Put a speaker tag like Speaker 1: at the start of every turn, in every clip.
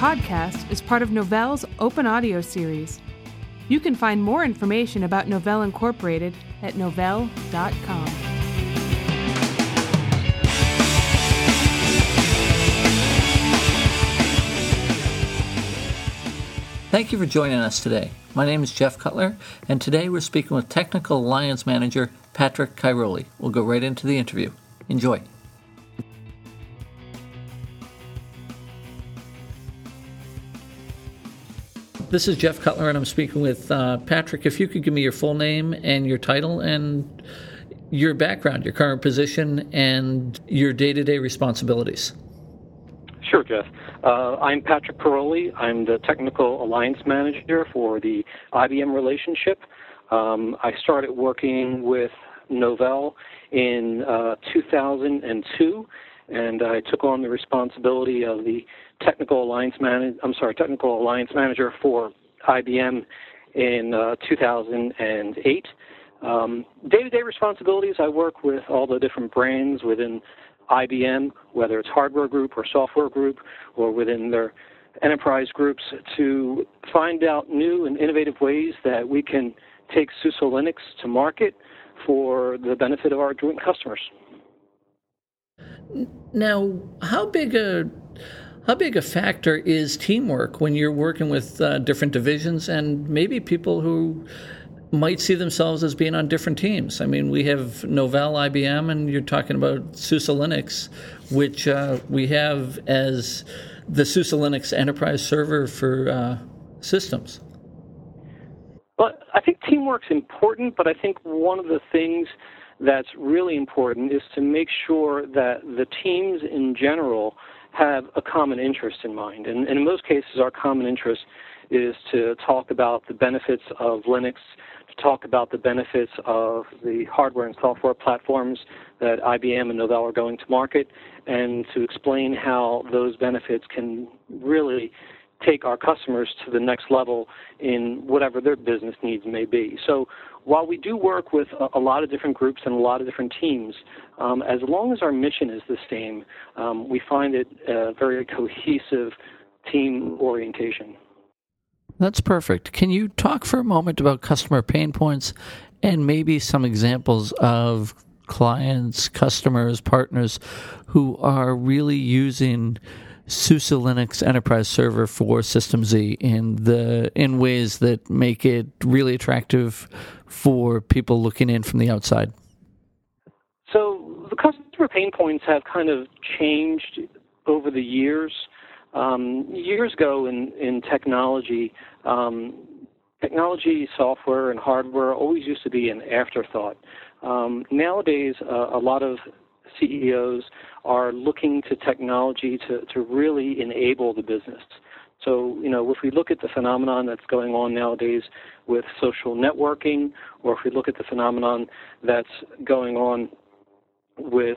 Speaker 1: podcast is part of Novell's Open Audio series. You can find more information about Novell Incorporated at novell.com.
Speaker 2: Thank you for joining us today. My name is Jeff Cutler, and today we're speaking with Technical Alliance Manager Patrick Cairoli. We'll go right into the interview. Enjoy. This is Jeff Cutler, and I'm speaking with Patrick. If you could give me your full name and your title and your background, your current position, and your day-to-day responsibilities.
Speaker 3: Sure, Jeff. I'm Patrick Cairoli. I'm the Technical Alliance Manager for the IBM relationship. I started working with Novell in 2002, and I took on the responsibility of the Technical Alliance Manager for IBM in 2008. Day-to-day responsibilities, I work with all the different brands within IBM, whether it's hardware group or software group or within their enterprise groups, to find out new and innovative ways that we can take SUSE Linux to market for the benefit of our joint customers.
Speaker 2: Now, how big a factor is teamwork when you're working with different divisions and maybe people who might see themselves as being on different teams? I mean, we have Novell, IBM, and you're talking about SUSE Linux, which we have as the SUSE Linux enterprise server for systems.
Speaker 3: Well, I think teamwork's important, but I think one of the things that's really important is to make sure that the teams in general have a common interest in mind. And in most cases, our common interest is to talk about the benefits of Linux, to talk about the benefits of the hardware and software platforms that IBM and Novell are going to market, and to explain how those benefits can really take our customers to the next level in whatever their business needs may be. So while we do work with a lot of different groups and a lot of different teams, as long as our mission is the same, we find it a very cohesive team orientation.
Speaker 2: That's perfect. Can you talk for a moment about customer pain points and maybe some examples of clients, customers, partners who are really using SUSE Linux Enterprise Server for System Z in ways that make it really attractive for people looking in from the outside?
Speaker 3: So the customer pain points have kind of changed over the years. Years ago in technology, software, and hardware always used to be an afterthought. Nowadays, a lot of CEOs are looking to technology to really enable the business. So, if we look at the phenomenon that's going on nowadays with social networking, or if we look at the phenomenon that's going on with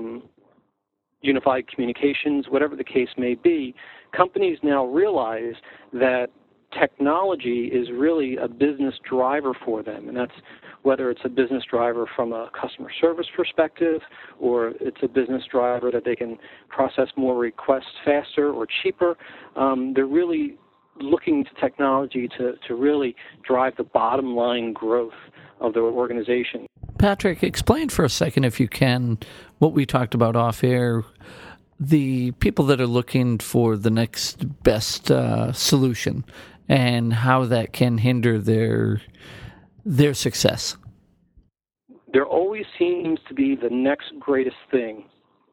Speaker 3: unified communications, whatever the case may be, companies now realize that technology is really a business driver for them, and that's whether it's a business driver from a customer service perspective, or it's a business driver that they can process more requests faster or cheaper. They're really looking to technology to really drive the bottom line growth of their organization.
Speaker 2: Patrick, explain for a second, if you can, what we talked about off air, the people that are looking for the next best solution and how that can hinder their success.
Speaker 3: There always seems to be the next greatest thing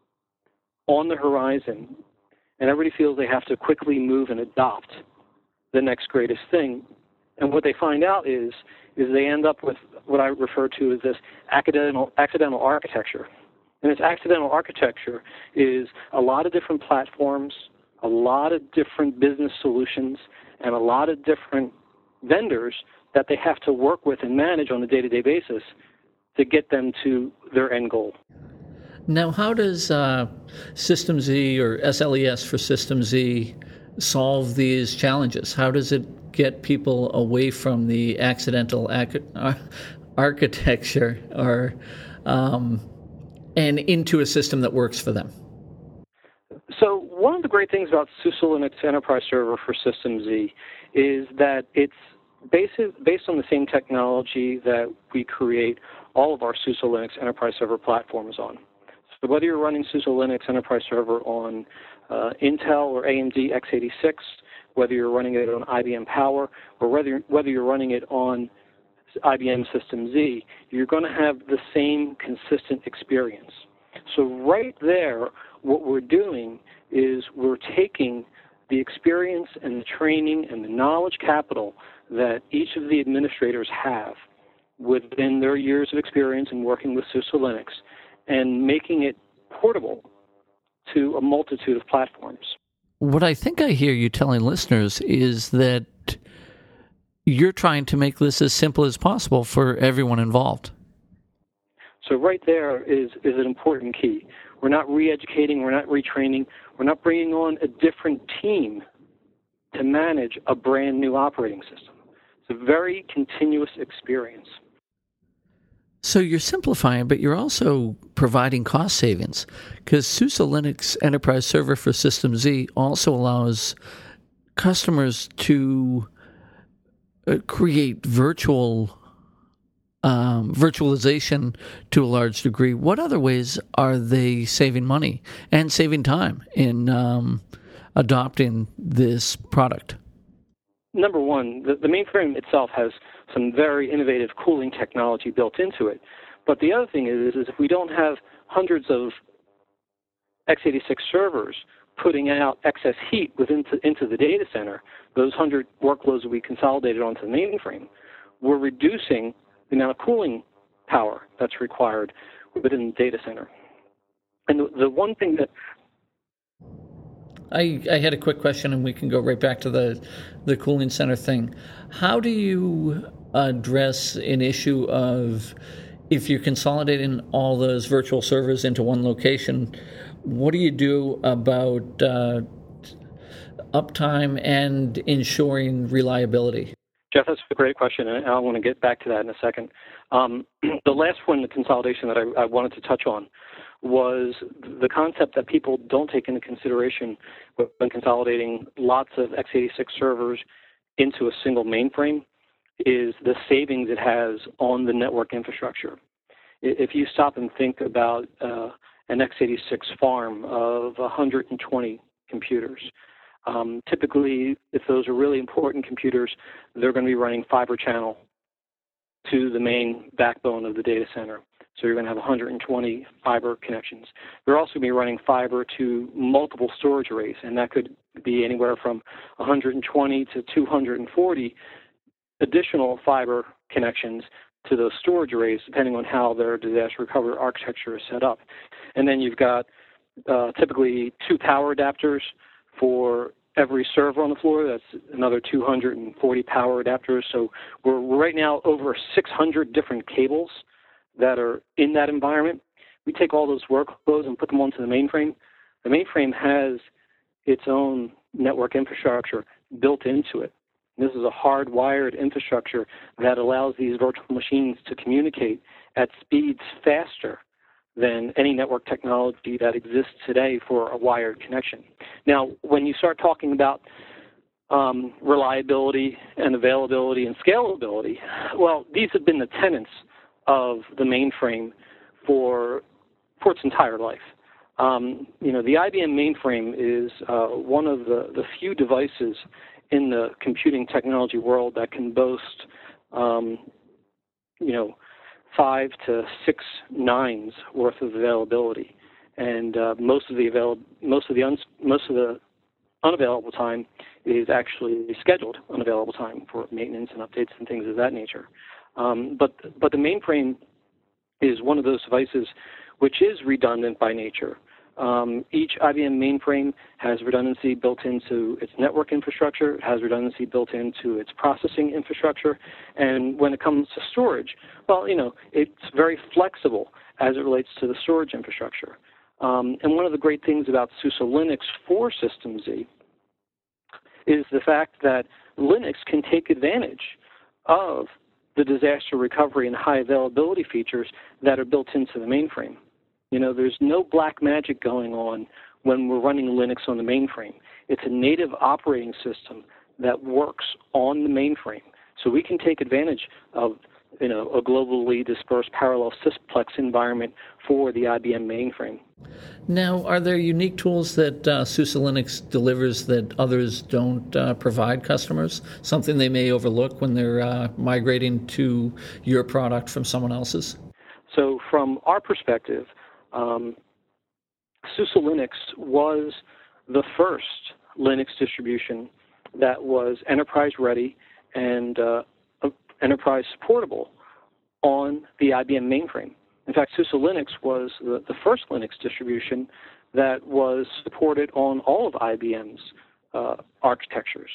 Speaker 3: on the horizon, and everybody feels they have to quickly move and adopt the next greatest thing. And what they find out is they end up with what I refer to as this accidental architecture. And this accidental architecture is a lot of different platforms, a lot of different business solutions, and a lot of different vendors that they have to work with and manage on a day-to-day basis to get them to their end goal.
Speaker 2: Now, how does System Z, or SLES for System Z, solve these challenges? How does it get people away from the accidental architecture and into a system that works for them?
Speaker 3: So one of the great things about SUSE Linux Enterprise Server for System Z is that it's based on the same technology that we create all of our SUSE Linux Enterprise Server platforms on. So whether you're running SUSE Linux Enterprise Server on Intel or AMD x86, whether you're running it on IBM Power, or whether you're running it on IBM System Z, you're going to have the same consistent experience. So right there, what we're doing is we're taking the experience and the training and the knowledge capital that each of the administrators have within their years of experience in working with SUSE Linux and making it portable to a multitude of platforms.
Speaker 2: What I think I hear you telling listeners is that you're trying to make this as simple as possible for everyone involved.
Speaker 3: So right there is an important key. We're not re-educating, we're not retraining, we're not bringing on a different team to manage a brand new operating system. It's a very continuous experience.
Speaker 2: So you're simplifying, but you're also providing cost savings, because SUSE Linux Enterprise Server for System Z also allows customers to create virtualization to a large degree. What other ways are they saving money and saving time in adopting this product?
Speaker 3: Number one, the mainframe itself has some very innovative cooling technology built into it. But the other thing is if we don't have hundreds of x86 servers putting out excess heat into the data center, those 100 workloads that we consolidated onto the mainframe, we're reducing the amount of cooling power that's required within the data center. And the one thing that
Speaker 2: I had a quick question, and we can go right back to the cooling center thing. How do you address an issue of, if you're consolidating all those virtual servers into one location, what do you do about uptime and ensuring reliability?
Speaker 3: Jeff, that's a great question, and I want to get back to that in a second. The last one, the consolidation that I wanted to touch on, was the concept that people don't take into consideration when consolidating lots of x86 servers into a single mainframe is the savings it has on the network infrastructure. If you stop and think about an x86 farm of 120 computers, typically, if those are really important computers, they're going to be running fiber channel to the main backbone of the data center. So you're going to have 120 fiber connections. They're also going to be running fiber to multiple storage arrays, and that could be anywhere from 120 to 240 additional fiber connections to those storage arrays, depending on how their disaster recovery architecture is set up. And then you've got typically 2 power adapters for every server on the floor. That's another 240 power adapters. So we're right now over 600 different cables that are in that environment. We take all those workloads and put them onto the mainframe. The mainframe has its own network infrastructure built into it. This is a hardwired infrastructure that allows these virtual machines to communicate at speeds faster than any network technology that exists today for a wired connection. Now, when you start talking about reliability and availability and scalability, well, these have been the tenets of the mainframe for its entire life. The IBM mainframe is one of the few devices in the computing technology world that can boast, 5 to 6 nines worth of availability, and most of the unavailable time is actually scheduled unavailable time for maintenance and updates and things of that nature. But the mainframe is one of those devices which is redundant by nature. Each IBM mainframe has redundancy built into its network infrastructure. It has redundancy built into its processing infrastructure. And when it comes to storage, well, it's very flexible as it relates to the storage infrastructure. And one of the great things about SUSE Linux for System Z is the fact that Linux can take advantage of the disaster recovery and high availability features that are built into the mainframe. There's no black magic going on when we're running Linux on the mainframe. It's a native operating system that works on the mainframe. So we can take advantage of a globally dispersed parallel sysplex environment for the IBM mainframe.
Speaker 2: Now, are there unique tools that SUSE Linux delivers that others don't provide customers? Something they may overlook when they're migrating to your product from someone else's?
Speaker 3: So from our perspective, SUSE Linux was the first Linux distribution that was enterprise-ready and enterprise supportable on the IBM mainframe. In fact, SUSE Linux was the first Linux distribution that was supported on all of IBM's architectures.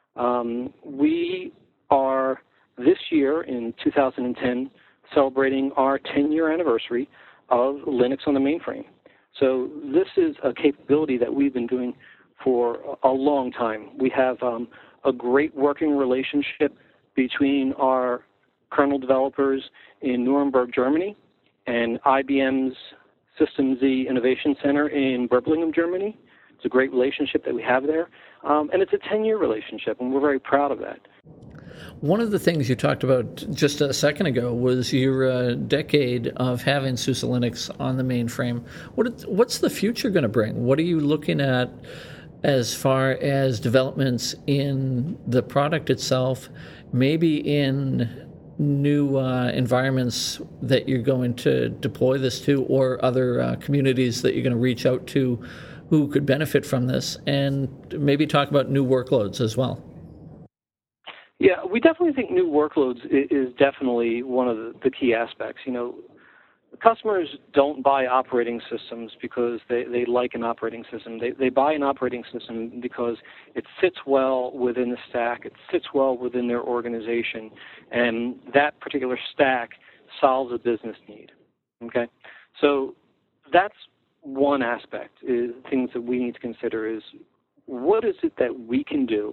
Speaker 3: We are, this year in 2010, celebrating our 10-year anniversary of Linux on the mainframe. So this is a capability that we've been doing for a long time. We have a great working relationship between our kernel developers in Nuremberg, Germany, and IBM's System Z Innovation Center in Berblingen, Germany. It's a great relationship that we have there, and it's a 10-year relationship, and we're very proud of that.
Speaker 2: One of the things you talked about just a second ago was your decade of having SUSE Linux on the mainframe. What's the future going to bring? What are you looking at as far as developments in the product itself, maybe in new environments that you're going to deploy this to, or other communities that you're going to reach out to who could benefit from this, and maybe talk about new workloads as well?
Speaker 3: Yeah, we definitely think new workloads is definitely one of the key aspects. Customers don't buy operating systems because they like an operating system. They buy an operating system because it fits well within the stack, it fits well within their organization, and that particular stack solves a business need. Okay? So that's one aspect, is things that we need to consider is what is it that we can do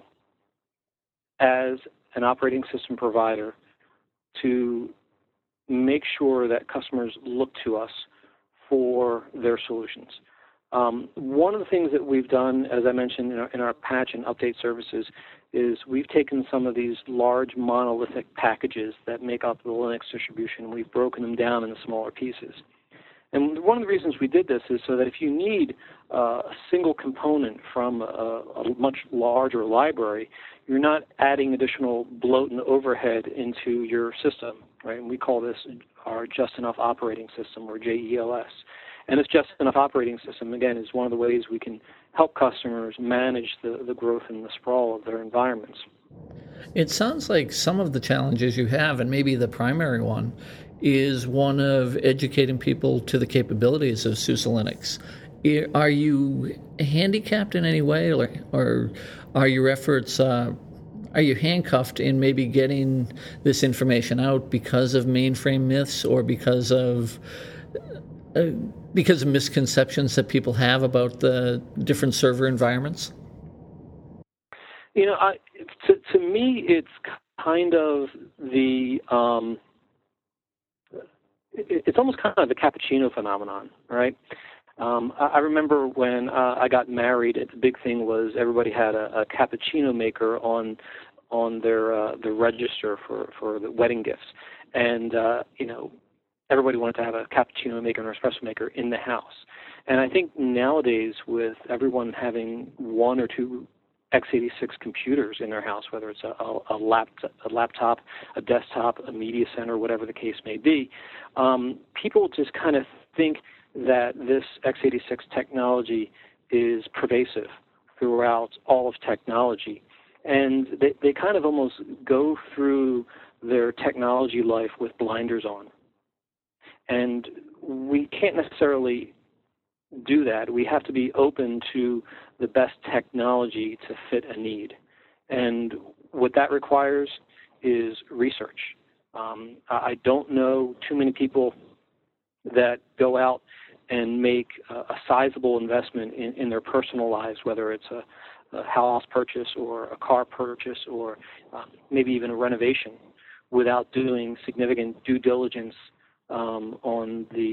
Speaker 3: as an operating system provider to make sure that customers look to us for their solutions. One of the things that we've done, as I mentioned in our patch and update services, is we've taken some of these large monolithic packages that make up the Linux distribution, and we've broken them down into smaller pieces. And one of the reasons we did this is so that if you need a single component from a much larger library, you're not adding additional bloat and overhead into your system, right? And we call this our Just Enough Operating System, or JEOS. And this Just Enough Operating System, again, is one of the ways we can help customers manage the growth and the sprawl of their environments.
Speaker 2: It sounds like some of the challenges you have, and maybe the primary one, is one of educating people to the capabilities of SUSE Linux. Are you handicapped in any way, or are your efforts, are you handcuffed in maybe getting this information out because of mainframe myths, or because of misconceptions that people have about the different server environments?
Speaker 3: To me, it's kind of the it's almost kind of the cappuccino phenomenon, right? I remember when I got married, the big thing was everybody had a cappuccino maker on their register for the wedding gifts, and everybody wanted to have a cappuccino maker and an espresso maker in the house. And I think nowadays, with everyone having one or two x86 computers in their house, whether it's a laptop, a desktop, a media center, whatever the case may be, people just kind of think that this x86 technology is pervasive throughout all of technology. And they kind of almost go through their technology life with blinders on. And we can't necessarily do that. We have to be open to the best technology to fit a need. And what that requires is research. I don't know too many people that go out and make a sizable investment in their personal lives, whether it's a house purchase or a car purchase or maybe even a renovation, without doing significant due diligence on the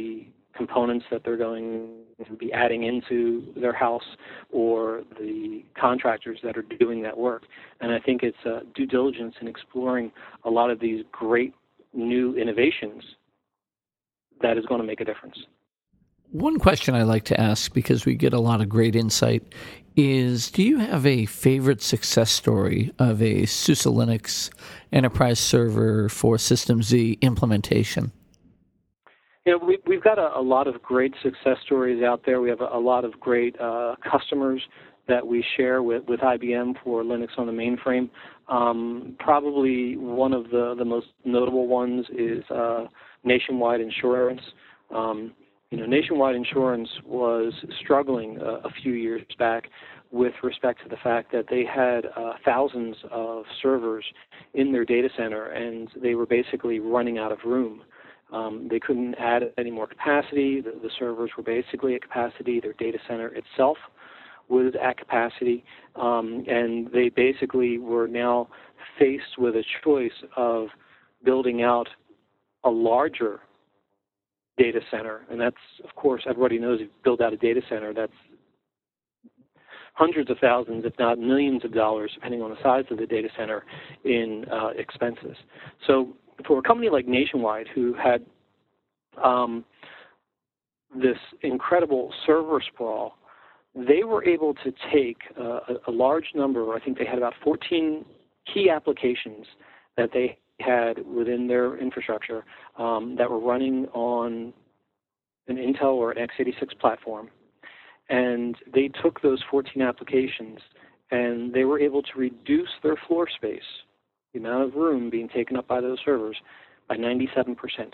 Speaker 3: components that they're going to be adding into their house or the contractors that are doing that work. And I think it's due diligence in exploring a lot of these great new innovations that is going to make a difference.
Speaker 2: One question I like to ask, because we get a lot of great insight, is do you have a favorite success story of a SUSE Linux enterprise server for System Z implementation?
Speaker 3: We've got a lot of great success stories out there. We have a lot of great customers that we share with IBM for Linux on the mainframe. Probably one of the most notable ones is Nationwide Insurance. Nationwide Insurance was struggling a few years back with respect to the fact that they had thousands of servers in their data center, and they were basically running out of room. They couldn't add any more capacity. The servers were basically at capacity. Their data center itself was at capacity, and they basically were now faced with a choice of building out a larger data center, and that's, of course, everybody knows if you build out a data center, that's hundreds of thousands, if not millions of dollars, depending on the size of the data center, in expenses. So for a company like Nationwide, who had this incredible server sprawl, they were able to take a large number, I think they had about 14 key applications that they had within their infrastructure that were running on an Intel or an x86 platform. And they took those 14 applications and they were able to reduce their floor space, the amount of room being taken up by those servers, by 97%.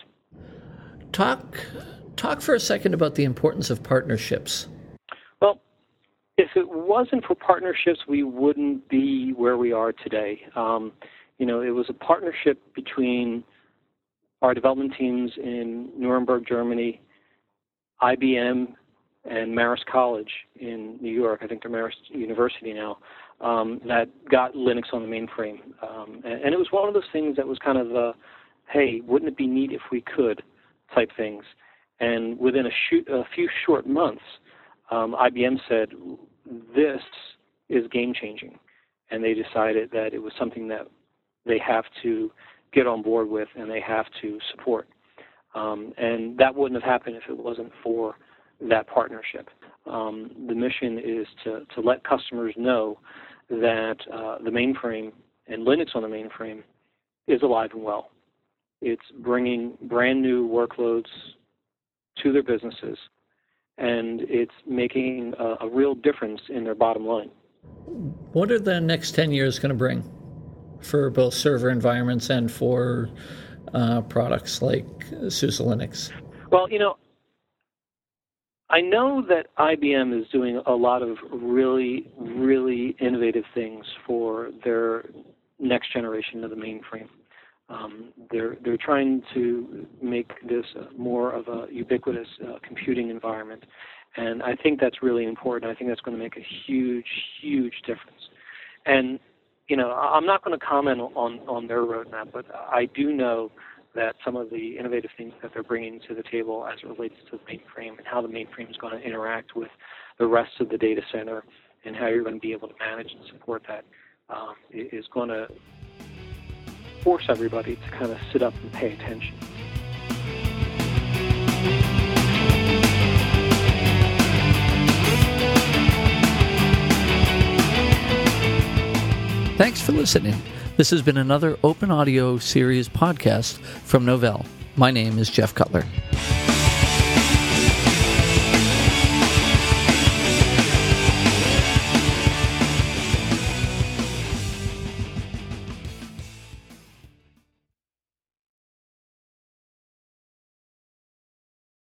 Speaker 2: Talk for a second about the importance of partnerships.
Speaker 3: Well, if it wasn't for partnerships, we wouldn't be where we are today. It was a partnership between our development teams in Nuremberg, Germany, IBM, and Marist College in New York. I think they're Marist University now, that got Linux on the mainframe. And it was one of those things that was kind of hey, wouldn't it be neat if we could type things. And within a few short months, IBM said, this is game-changing. And they decided that it was something that they have to get on board with and they have to support. And that wouldn't have happened if it wasn't for that partnership. The mission is to let customers know that the mainframe and Linux on the mainframe is alive and well. It's bringing brand new workloads to their businesses, and it's making a real difference in their bottom line.
Speaker 2: What are the next 10 years going to bring for both server environments and for products like SUSE Linux?
Speaker 3: Well, I know that IBM is doing a lot of really, really innovative things for their next generation of the mainframe. They're trying to make this more of a ubiquitous computing environment, and I think that's really important. I think that's going to make a huge, huge difference. And I'm not going to comment on their roadmap, but I do know that some of the innovative things that they're bringing to the table as it relates to the mainframe and how the mainframe is going to interact with the rest of the data center and how you're going to be able to manage and support that is going to force everybody to kind of sit up and pay attention.
Speaker 2: Thanks for listening. This has been another Open Audio Series podcast from Novell. My name is Jeff Cutler.